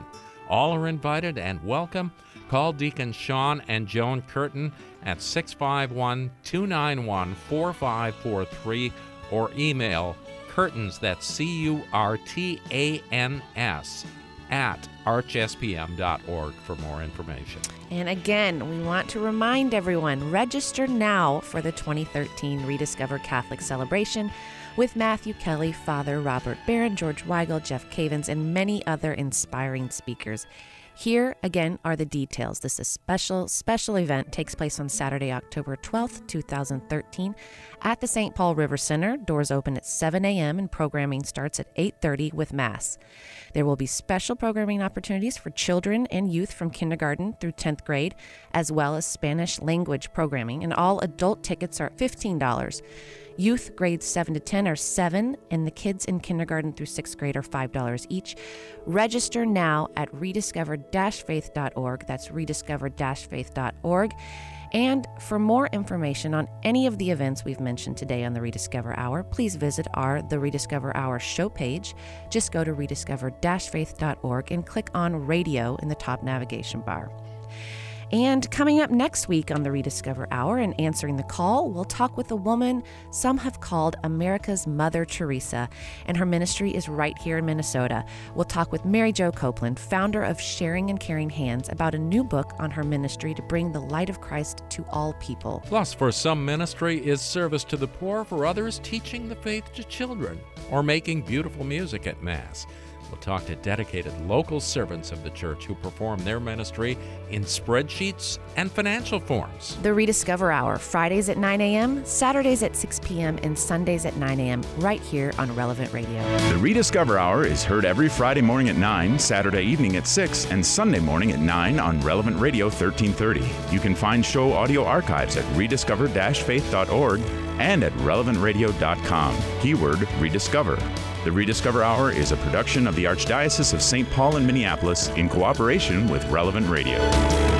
All are invited and welcome. Call Deacon Sean and Joan Curtin at six five one, two nine one, four five four three or email curtains, that's C U R T A N S, at arch s p m dot org for more information. And again, we want to remind everyone, register now for the twenty thirteen Rediscover Catholic Celebration with Matthew Kelly, Father Robert Barron, George Weigel, Jeff Cavins, and many other inspiring speakers. Here, again, are the details. This is a special, special event. Takes place on Saturday, October twelfth, two thousand thirteen at the Saint Paul River Center. Doors open at seven a.m. and programming starts at eight thirty with Mass. There will be special programming opportunities for children and youth from kindergarten through tenth grade, as well as Spanish language programming, and all adult tickets are fifteen dollars. Youth grades seven to ten are seven dollars, and the kids in kindergarten through sixth grade are five dollars each. Register now at rediscover dash faith dot org. That's rediscover dash faith dot org. And for more information on any of the events we've mentioned today on the Rediscover Hour, please visit our The Rediscover Hour show page. Just go to rediscover dash faith dot org and click on Radio in the top navigation bar. And coming up next week on the Rediscover Hour and Answering the Call, we'll talk with a woman some have called America's Mother Teresa, and her ministry is right here in Minnesota. We'll talk with Mary Jo Copeland, founder of Sharing and Caring Hands, about a new book on her ministry to bring the light of Christ to all people. Plus, for some, ministry is service to the poor, for others, teaching the faith to children, or making beautiful music at Mass. We'll talk to dedicated local servants of the church who perform their ministry in spreadsheets and financial forms. The Rediscover Hour, Fridays at nine a.m., Saturdays at six p.m., and Sundays at nine a.m., right here on Relevant Radio. The Rediscover Hour is heard every Friday morning at nine, Saturday evening at six, and Sunday morning at nine on Relevant Radio thirteen thirty. You can find show audio archives at rediscover dash faith dot org and at relevant radio dot com. Keyword Rediscover. The Rediscover Hour is a production of the Archdiocese of Saint Paul in Minneapolis in cooperation with Relevant Radio.